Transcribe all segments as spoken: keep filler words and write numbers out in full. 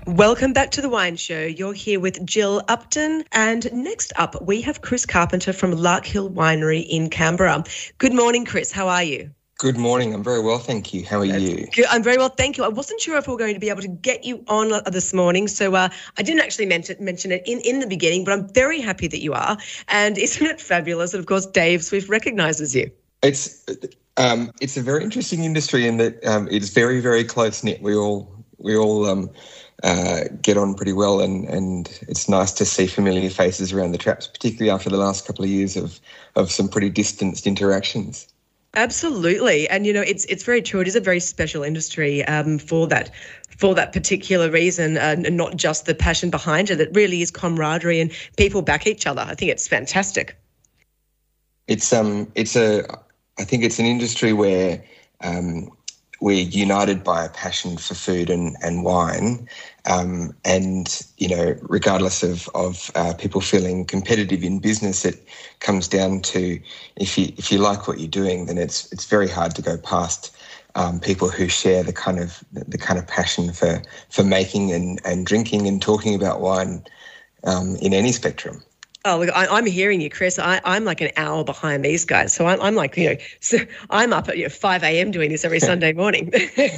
Welcome back to The Wine Show. You're here with Jill Upton. And next up, we have Chris Carpenter from Larkhill Winery in Canberra. Good morning, Chris. How are you? Good morning. I'm very well, thank you. How are That's you? Good. I'm very well, thank you. I wasn't sure if we were going to be able to get you on this morning, so uh, I didn't actually mention, mention it in, in the beginning, but I'm very happy that you are. And isn't it fabulous that, of course, Dave Swift recognises you? It's um, it's a very interesting industry in that um, it's very, very close-knit. We all we all um, uh, get on pretty well, and, and it's nice to see familiar faces around the traps, particularly after the last couple of years of, of some pretty distanced interactions. Absolutely. And, you know, it's it's very true. It is a very special industry um, for that for that particular reason, uh, and not just the passion behind it. It really is camaraderie and people back each other. I think it's fantastic. It's um it's a I think it's an industry where um, we're united by a passion for food and, and wine. Um, and, you know, regardless of, of uh, people feeling competitive in business, it comes down to if you if you like what you're doing, then it's it's very hard to go past um, people who share the kind of the kind of passion for for making and, and drinking and talking about wine um, in any spectrum. Oh, look, I, I'm hearing you, Chris. I, I'm like an hour behind these guys. So I'm, I'm like, you know, so I'm up at you know, five a.m. doing this every Sunday morning.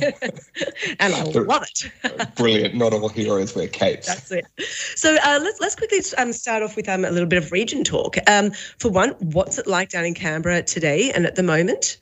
And I love it. Brilliant. Not all heroes wear capes. That's it. So uh, let's let's quickly um, start off with um, a little bit of region talk. Um, for one, what's it like down in Canberra today and at the moment?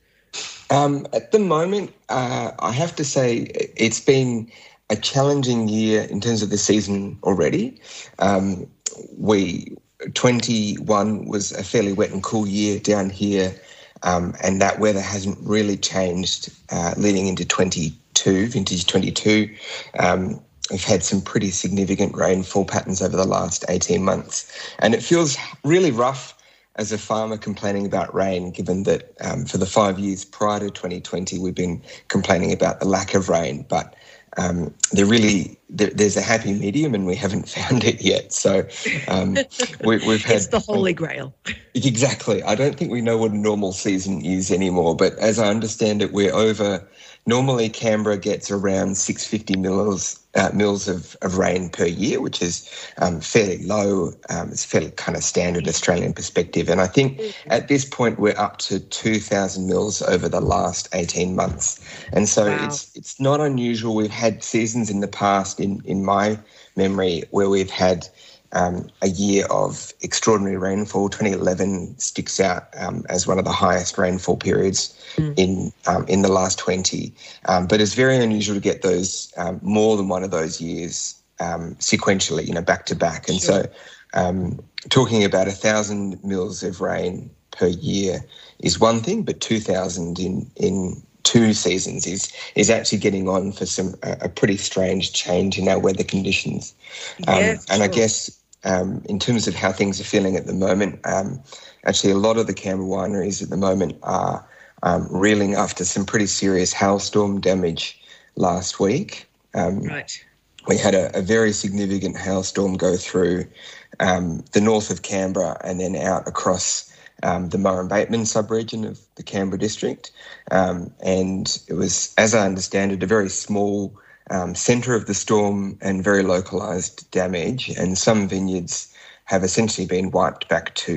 Um, at the moment, uh, I have to say it's been a challenging year in terms of the season already. Um, we... twenty-one was a fairly wet and cool year down here, um, and that weather hasn't really changed uh, leading into twenty-two, vintage twenty-two. Um, we've had some pretty significant rainfall patterns over the last eighteen months, and it feels really rough as a farmer complaining about rain, given that um, for the five years prior to twenty twenty, we've been complaining about the lack of rain, but Um, they're really there, there's a happy medium, and we haven't found it yet. So um, we, we've had it's the holy grail. Exactly. I don't think we know what a normal season is anymore. But as I understand it, we're over. Normally, Canberra gets around six hundred fifty mils uh, mils of, of rain per year, which is um, fairly low. Um, it's fairly kind of standard Australian perspective. And I think at this point we're up to two thousand mils over the last eighteen months. And so wow. it's it's not unusual. We've had seasons in the past, in, in my memory, where we've had um, a year of extraordinary rainfall. twenty eleven sticks out um, as one of the highest rainfall periods mm. in um, in the last twenty. Um, but it's very unusual to get those um, more than one of those years um, sequentially, you know, back to back. And sure. so um, talking about a thousand mils of rain per year is one thing, but two thousand in in two seasons is is actually getting on for some uh, a pretty strange change in our weather conditions. Um, yeah, and sure. I guess um, in terms of how things are feeling at the moment, um, actually a lot of the Canberra wineries at the moment are um, reeling after some pretty serious hailstorm damage last week. Um, right. We had a, a very significant hailstorm go through um, the north of Canberra and then out across Um, the Murray-Bateman sub-region of the Canberra district. Um, and it was, as I understand it, a very small um, centre of the storm and very localised damage. And some vineyards have essentially been wiped back to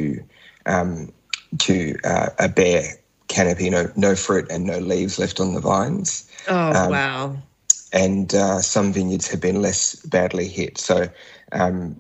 um, to uh, a bare canopy, no, no fruit and no leaves left on the vines. Oh, um, wow. And uh, some vineyards have been less badly hit. So um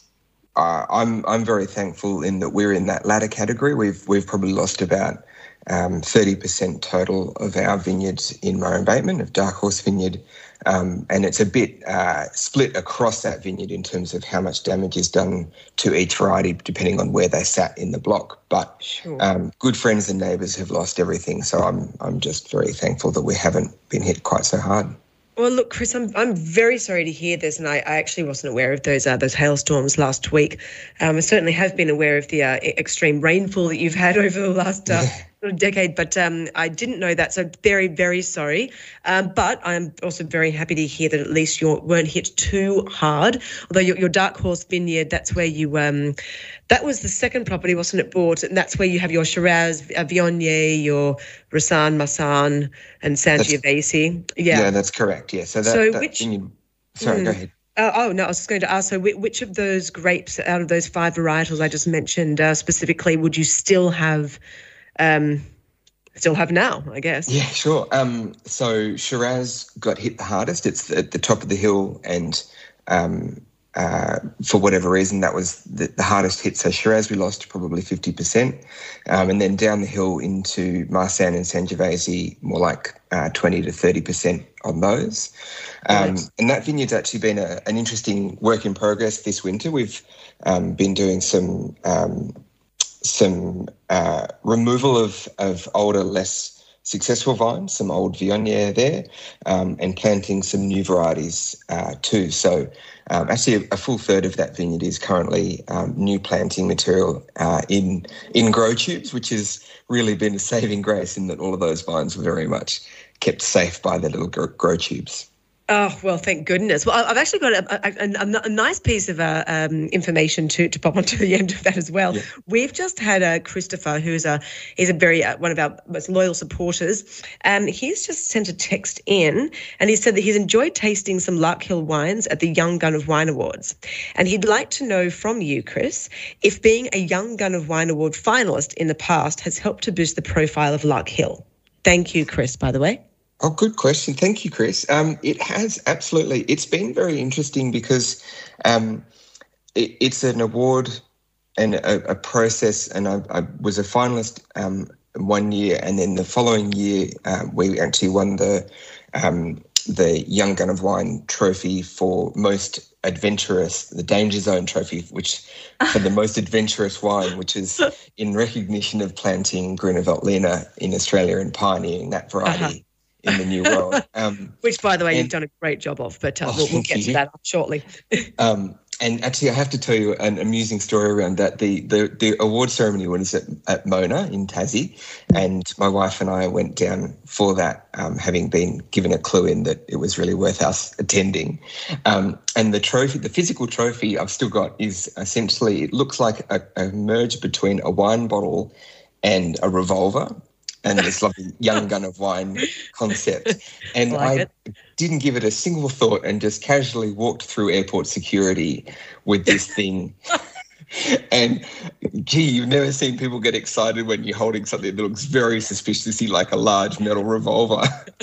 Uh, I'm I'm very thankful in that we're in that latter category. We've we've probably lost about um, thirty percent total of our vineyards in Murray-Bateman, of Dark Horse Vineyard, um, and it's a bit uh, split across that vineyard in terms of how much damage is done to each variety, depending on where they sat in the block. But sure. um, good friends and neighbours have lost everything, so I'm I'm just very thankful that we haven't been hit quite so hard. Well, look, Chris, I'm I'm very sorry to hear this, and I, I actually wasn't aware of those uh, those hailstorms last week. Um, I certainly have been aware of the uh, extreme rainfall that you've had over the last uh, yeah. decade, but um, I didn't know that. So very, very sorry. Um, but I'm also very happy to hear that at least you weren't hit too hard. Although your, your Dark Horse Vineyard, that's where you um, that was the second property, wasn't it, bought? And that's where you have your Shiraz, uh, Viognier, your Roussanne, Massan, and Sangiovese. Yeah, yeah, that's correct. Yeah, so that. So that which? vineyard, sorry, mm, go ahead. Uh, oh, no, I was just going to ask, so whi- which of those grapes out of those five varietals I just mentioned uh, specifically would you still have um, still have now, I guess? Yeah, sure. Um, so Shiraz got hit the hardest. It's at the top of the hill, and um, uh, for whatever reason, that was the, the hardest hit. So Shiraz, we lost probably fifty percent. Um, and then down the hill into Marsanne and Sangiovese, more like uh, twenty to thirty percent on those. Um, right. And that vineyard's actually been a, an interesting work in progress this winter. We've um, been doing some um, some uh, removal of, of older, less successful vines, some old Viognier there, um, and planting some new varieties uh, too. So um, actually a, a full third of that vineyard is currently um, new planting material uh, in in grow tubes, which has really been a saving grace in that all of those vines were very much kept safe by their little grow, grow tubes. Oh, well, thank goodness. Well, I've actually got a, a, a, a nice piece of uh, um, information to, to pop onto the end of that as well. Yeah. We've just had uh, Christopher, who's a he's a very uh, one of our most loyal supporters. Um, he's just sent a text in, and he said that he's enjoyed tasting some Larkhill wines at the Young Gun of Wine Awards, and he'd like to know from you, Chris, if being a Young Gun of Wine Award finalist in the past has helped to boost the profile of Larkhill. Thank you, Chris, by the way. Oh, good question. Thank you, Chris. Um, it has, absolutely. It's been very interesting because um, it, it's an award and a, a process, and I, I was a finalist um, one year, and then the following year uh, we actually won the um, the Young Gun of Wine trophy for most adventurous, the Danger Zone trophy, which for the most adventurous wine, which is in recognition of planting Gruner Veltliner in Australia and pioneering that variety. Uh-huh. In the new world. Um, Which, by the way, and, you've done a great job of, but uh, oh, we'll, we'll get you. to that shortly. um, and actually, I have to tell you an amusing story around that. The the, the award ceremony was at, at Mona in Tassie, and my wife and I went down for that, um, having been given a clue in that it was really worth us attending. Um, and the trophy, the physical trophy I've still got is essentially, it looks like a, a merge between a wine bottle and a revolver. And this lovely Young Gun of Wine concept. And I, like I didn't give it a single thought and just casually walked through airport security with this thing. And, gee, you've never seen people get excited when you're holding something that looks very suspiciously like a large metal revolver.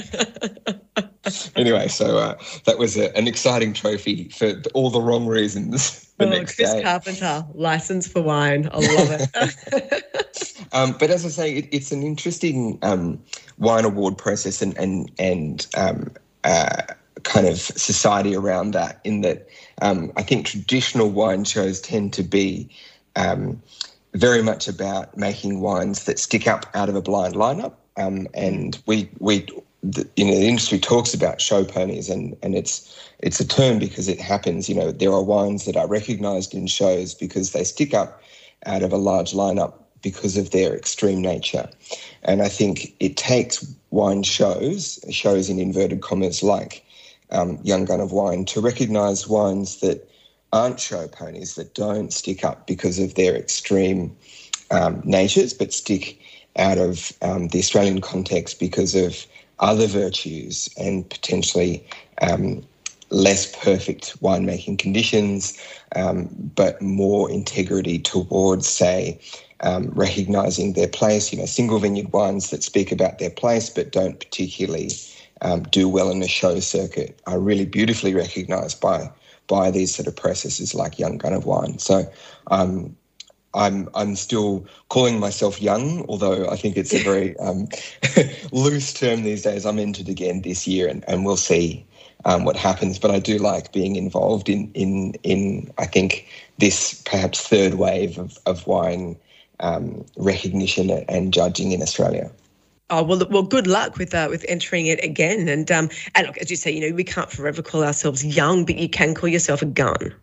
Anyway, so uh, that was a, an exciting trophy for all the wrong reasons the oh, next Chris day. Carpenter, license for wine. I love it. um, but as I say, it, it's an interesting um, wine award process and and and um, uh, kind of society around that. In that, um, I think traditional wine shows tend to be um, very much about making wines that stick up out of a blind lineup, um, and we we. The, you know, the industry talks about show ponies, and, and it's it's a term because it happens. You know, there are wines that are recognised in shows because they stick up out of a large lineup because of their extreme nature. And I think it takes wine shows, shows in inverted commas like um, Young Gun of Wine, to recognise wines that aren't show ponies, that don't stick up because of their extreme um, natures, but stick out of um, the Australian context because of other virtues and potentially um, less perfect winemaking conditions, um, but more integrity towards, say, um, recognising their place. You know, single vineyard wines that speak about their place but don't particularly um, do well in the show circuit are really beautifully recognised by by these sort of processes like Young Gun of Wine. So um, I'm I'm still calling myself young, although I think it's a very um, loose term these days. I'm entered again this year, and, and we'll see um, what happens. But I do like being involved in in in I think this perhaps third wave of of wine um, recognition and judging in Australia. Oh, well, well, good luck with uh, with entering it again. And um, and look, as you say, you know, we can't forever call ourselves young, but you can call yourself a gun.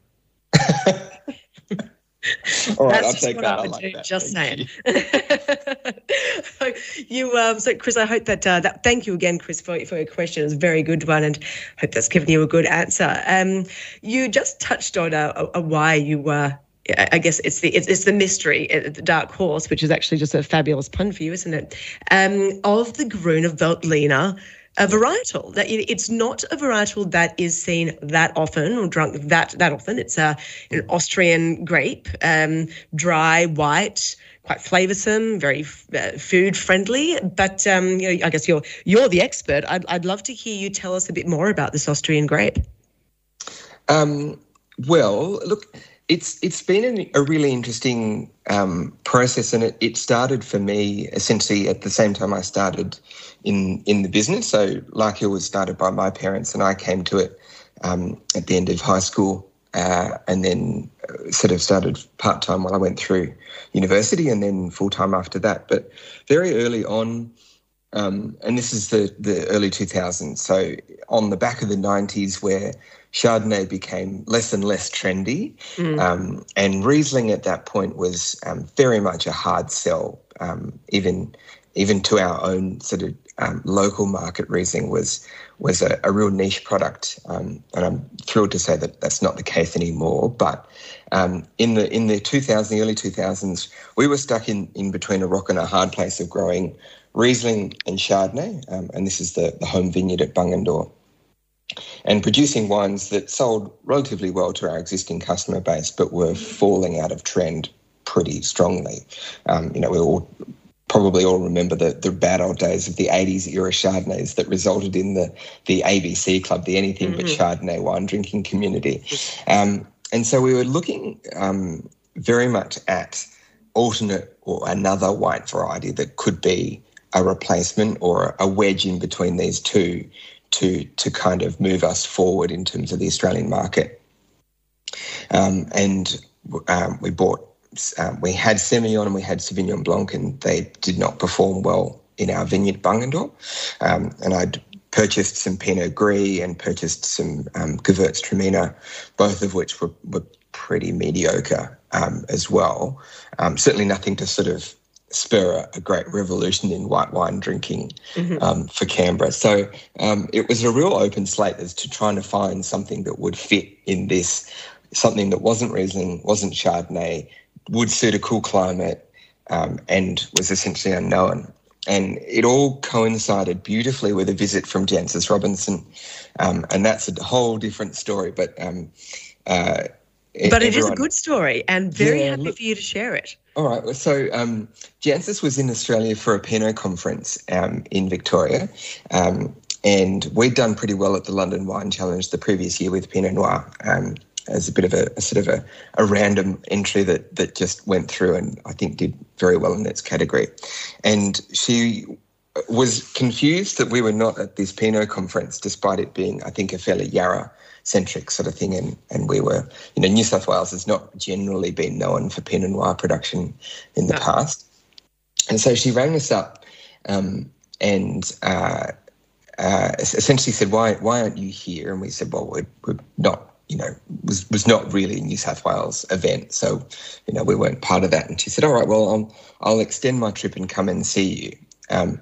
All right, That's I'll just take what that. I I would like do, that. just Thank saying. so you, um, so Chris, I hope that, uh, that. Thank you again, Chris, for for your question. It was a very good one, and hope that's given you a good answer. Um, you just touched on a, a, a why you were. Uh, I guess it's the it's, it's the mystery, the dark horse, which is actually just a fabulous pun for you, isn't it? Um, of the Gruner Veltliner a varietal. That it's not a varietal that is seen that often or drunk that that often. It's a an Austrian grape, um, dry, white, quite flavoursome, very uh, food friendly. But um, you know, I guess you're you're the expert. I'd I'd love to hear you tell us a bit more about this Austrian grape. Um, well, look, it's it's been an, a really interesting um, process, and it, it started for me essentially at the same time I started in in the business. So Lark Hill was started by my parents, and I came to it um, at the end of high school, uh, and then sort of started part-time while I went through university, and then full-time after that. But very early on, um, and this is the, the early two thousands, so on the back of the nineties where Chardonnay became less and less trendy, mm. um, and Riesling at that point was um, very much a hard sell, um, even even to our own sort of um, local market. Riesling was was a, a real niche product, um, and I'm thrilled to say that that's not the case anymore. But um, in the in the two thousands, the early two thousands, we were stuck in, in between a rock and a hard place of growing Riesling and Chardonnay, um, and this is the, the home vineyard at Bungendore, and producing wines that sold relatively well to our existing customer base, but were falling out of trend pretty strongly. Um, you know, we all probably all remember the, the bad old days of the eighties era Chardonnays that resulted in the, the A B C Club, the Anything mm-hmm. But Chardonnay wine drinking community. Um, and so we were looking um, very much at alternate or another white variety that could be a replacement or a wedge in between these two to to kind of move us forward in terms of the Australian market. Um, and um, we bought, um, we had Semillon and we had Sauvignon Blanc, and they did not perform well in our vineyard Bungendore. Um, and I'd purchased some Pinot Gris and purchased some um, Gewürztraminer, both of which were, were pretty mediocre um, as well. Um, certainly nothing to sort of spur a great revolution in white wine drinking mm-hmm. um, for Canberra. So um, it was a real open slate as to trying to find something that would fit in this, something that wasn't Riesling, wasn't Chardonnay, would suit a cool climate, um, and was essentially unknown. And it all coincided beautifully with a visit from Jancis Robinson, um, and that's a whole different story. But um, uh, but it everyone, is a good story, and very yeah, happy look, for you to share it. All right. So um, Jancis was in Australia for a Pinot conference um, in Victoria, um, and we'd done pretty well at the London Wine Challenge the previous year with Pinot Noir, um, as a bit of a, a sort of a, a random entry that that just went through and I think did very well in its category. And she was confused that we were not at this Pinot conference, despite it being, I think, a fairly Yarra centric sort of thing, and and we were, you know, New South Wales has not generally been known for Pinot Noir production in the no. past, and so she rang us up um, and uh, uh, essentially said, "Why why aren't you here?" And we said, "Well, we're, we're not, you know, was was not really a New South Wales event, so you know we weren't part of that." And she said, "All right, well, I'll I'll extend my trip and come and see you." Um,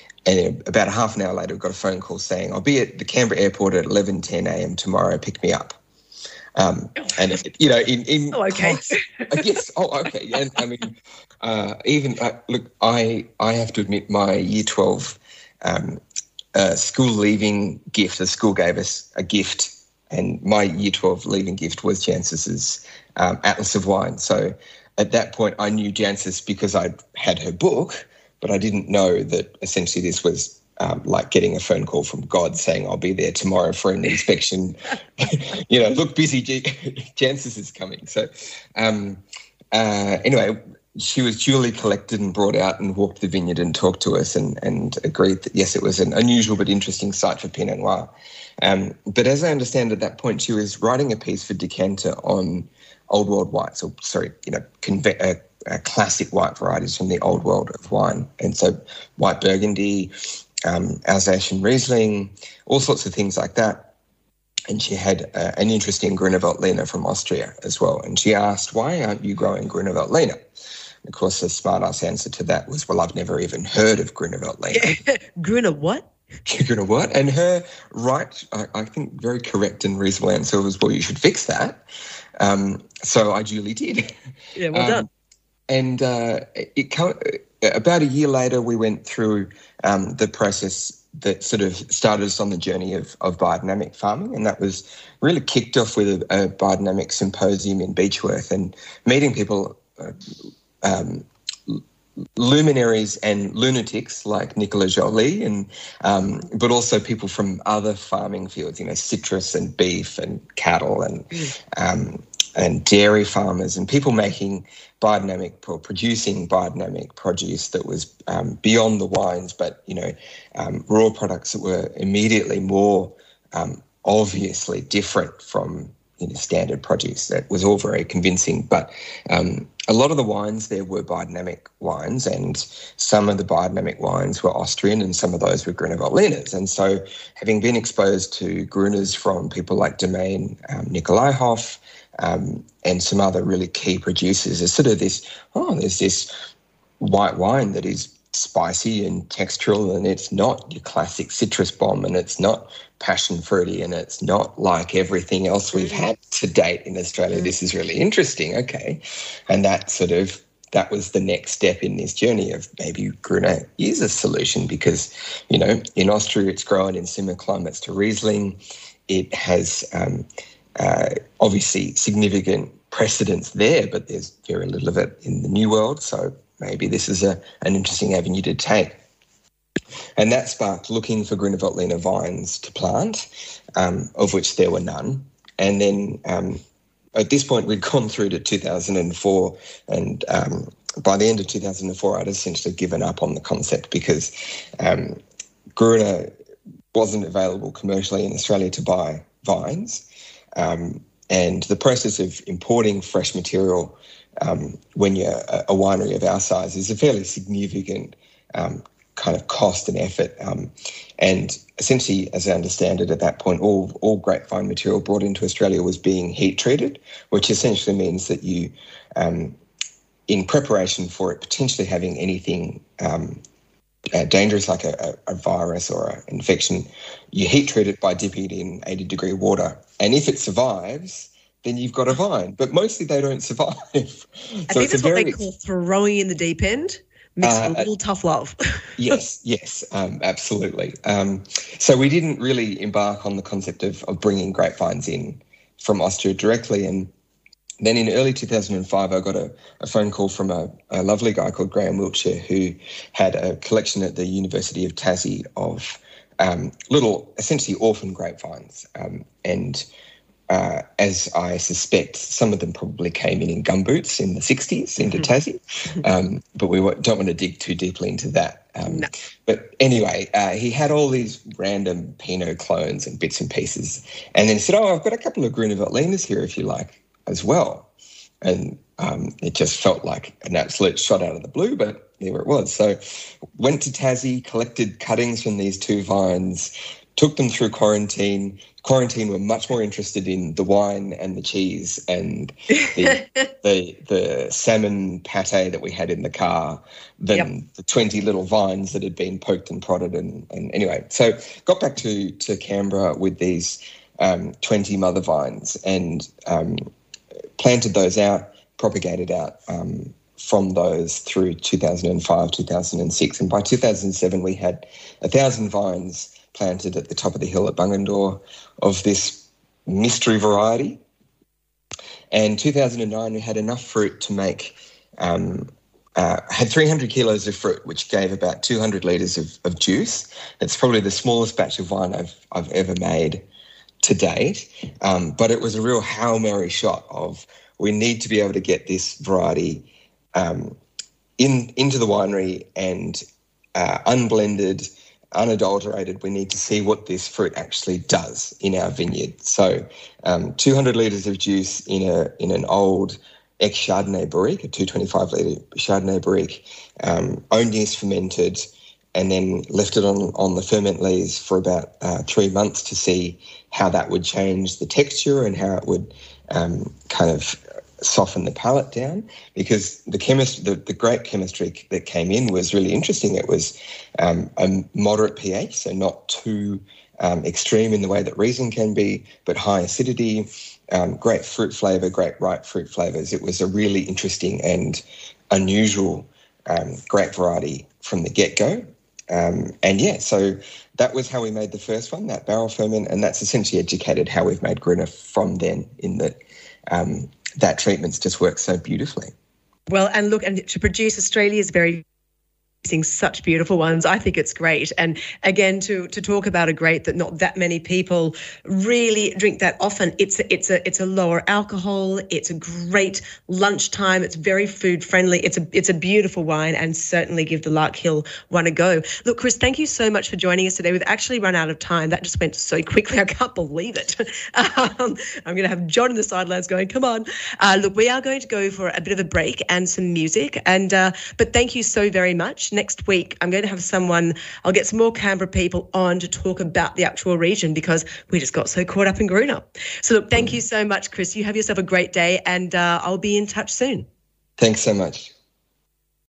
And about a half an hour later, we got a phone call saying, "I'll be at the Canberra airport at eleven ten a.m. tomorrow. Pick me up." Um, and you know, in in oh, okay, uh, yes, oh, okay, yeah. I mean, uh, even uh, look, I I have to admit, my year twelve um, uh, school leaving gift. The school gave us a gift, and my year twelve leaving gift was Jancis's um, Atlas of Wine. So at that point, I knew Jancis because I'd had her book. But I didn't know that essentially this was um, like getting a phone call from God saying, "I'll be there tomorrow for an inspection." You know, look busy, Jancis is coming. So um, uh, anyway, she was duly collected and brought out and walked the vineyard and talked to us and, and agreed that, yes, it was an unusual but interesting site for Pinot Noir. Um, but as I understand at that point, she was writing a piece for Decanter on Old World whites, or sorry, you know, conve- uh, Uh, classic white varieties from the old world of wine. And so white Burgundy, um, Alsace and Riesling, all sorts of things like that. And she had uh, an interest in Grüner Veltliner from Austria as well. And she asked, "Why aren't you growing Grüner Veltliner?" Of course, the smart-ass answer to that was, "Well, I've never even heard of Grüner Veltliner." Grüner what? Grüner what? And her right, I, I think, very correct and reasonable answer was, "Well, you should fix that." Um, so I duly did. Yeah, well um, done. And uh, it, about a year later, we went through um, the process that sort of started us on the journey of, of biodynamic farming, and that was really kicked off with a, a biodynamic symposium in Beechworth and meeting people, uh, um, luminaries and lunatics like Nicola Joly, and um, but also people from other farming fields, you know, citrus and beef and cattle and um, and dairy farmers, and people making biodynamic or producing biodynamic produce that was um, beyond the wines, but, you know, um, raw products that were immediately more um, obviously different from, you know, standard produce. That was all very convincing. But um, a lot of the wines there were biodynamic wines, and some of the biodynamic wines were Austrian and some of those were Gruner Veltliners. And so having been exposed to Gruners from people like Domaine, um, Nikolai Hoff, um, and some other really key producers, there's sort of this, oh, there's this white wine that is spicy and textural, and it's not your classic citrus bomb, and it's not passion fruity, and it's not like everything else we've had to date in Australia. This is really interesting. Okay. And that sort of, that was the next step in this journey of maybe Gruner is a solution because, you know, in Austria it's grown in similar climates to Riesling. It has um, uh, obviously significant precedence there, but there's very little of it in the New World. So maybe this is a, an interesting avenue to take. And that sparked looking for Gruner Veltliner vines to plant, um, of which there were none. And then um, at this point, we'd gone through to two thousand four, and um, by the end of two thousand four, I'd essentially given up on the concept because um, Gruner wasn't available commercially in Australia to buy vines. Um, and the process of importing fresh material um, when you're a, a winery of our size is a fairly significant um kind of cost and effort. Um, and essentially, as I understand it, at that point, all, all grapevine material brought into Australia was being heat treated, which essentially means that you, um, in preparation for it potentially having anything um, uh, dangerous like a, a, a virus or an infection, you heat treat it by dipping it in eighty degree water. And if it survives, then you've got a vine. But mostly they don't survive. I so think that's what they call throwing in the deep end. Mixed uh, with a little tough love. yes, yes, um, absolutely. Um, so we didn't really embark on the concept of, of bringing grapevines in from Austria directly. And then in early two thousand five, I got a, a phone call from a, a lovely guy called Graham Wiltshire, who had a collection at the University of Tassie of um, little, essentially orphan grapevines. Um, and Uh, as I suspect, some of them probably came in in gumboots in the sixties into Tassie, um, but we don't want to dig too deeply into that. Um, no. But anyway, uh, he had all these random Pinot clones and bits and pieces, and then he said, oh, I've got a couple of Gruner Veltliners here if you like as well. And um, it just felt like an absolute shot out of the blue, but there it was. So went to Tassie, collected cuttings from these two vines, took them through quarantine. Quarantine were much more interested in the wine and the cheese and the the, the salmon pate that we had in the car than yep. the twenty little vines that had been poked and prodded. And, and anyway, so got back to, to Canberra with these um, twenty mother vines and um, planted those out, propagated out um, from those through two thousand five, two thousand six. And by two thousand seven, we had a thousand vines planted at the top of the hill at Bungendore of this mystery variety. And two thousand nine, we had enough fruit to make, um, uh, had three hundred kilos of fruit, which gave about two hundred litres of, of juice. It's probably the smallest batch of wine I've, I've ever made to date. Um, but it was a real Hail Mary shot of we need to be able to get this variety um, in into the winery and uh, unblended, unadulterated. We need to see what this fruit actually does in our vineyard. So um, two hundred litres of juice in a in an old ex-Chardonnay barrique, a two hundred twenty-five litre Chardonnay barrique, um, own yeast fermented, and then left it on, on the ferment lees for about uh, three months to see how that would change the texture and how it would um, kind of soften the palate down, because the chemist, the, the grape chemistry that came in was really interesting. It was um, a moderate pH, so not too um, extreme in the way that Riesling can be, but high acidity, um, great fruit flavour, great ripe fruit flavours. It was a really interesting and unusual um, grape variety from the get-go. Um, and yeah, so that was how we made the first one, that barrel ferment, and that's essentially educated how we've made Gruner from then, in that um, that treatment's just works so beautifully. Well, and look, and to produce Australia's very producing such beautiful ones, I think it's great. And again, to to talk about a grape that not that many people really drink that often. It's a, it's a it's a lower alcohol. It's a great lunchtime. It's very food friendly. It's a it's a beautiful wine, and certainly give the Larkhill one a go. Look, Chris, thank you so much for joining us today. We've actually run out of time. That just went so quickly. I can't believe it. Um, I'm going to have John in the sidelines going, come on. Uh, look, we are going to go for a bit of a break and some music. And uh, but thank you so very much. Next week, I'm going to have someone, I'll get some more Canberra people on to talk about the actual region, because we just got so caught up in Gruner. So look, thank you so much, Chris. You have yourself a great day, and uh, I'll be in touch soon. Thanks so much.